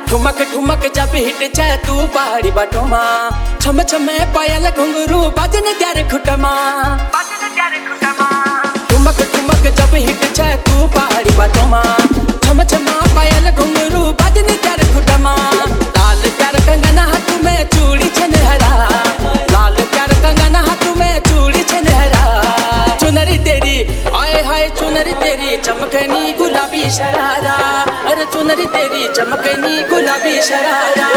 ठुमक ठुमक जब हिट जाए तू पहाड़ी बाटो माँ छम छमे पायल घुंगरू बाजने त्यारे खुटमा ठुमक ठुमक जब हिट जाए तू पहाड़ी बाटो माँ छम छमा पायल घुंगरू बाजने त्यारे खुटमा लाल प्यार कंगना हाथ में चूड़ी छनहरा लाल प्यार कंगना हाथ में चूड़ी छनहरा चुनरी तेरी आए हाय चुनरी तेरी चमकनी गुलाबी शरारा अरे चुनरी तेरी चमकनी गुलाबी शरारा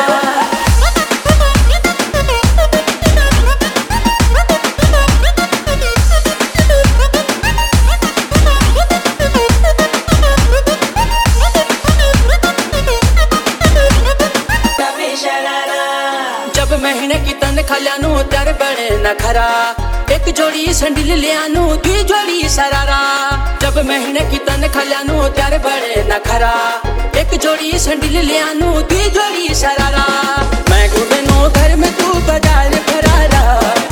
जब महीने की तनख्वाह ल्यानु त्यारे बड़े नखरा एक जोड़ी सैंडल लियानु दुई जोड़ी सरारा जब महीने की तनख्वाह ल्यानु त्यारे बड़े नखरा एक जोड़ी सैंडल लियानु दुई जोड़ी सरारा मैं घूमे नो घर में तू बाजार फरारा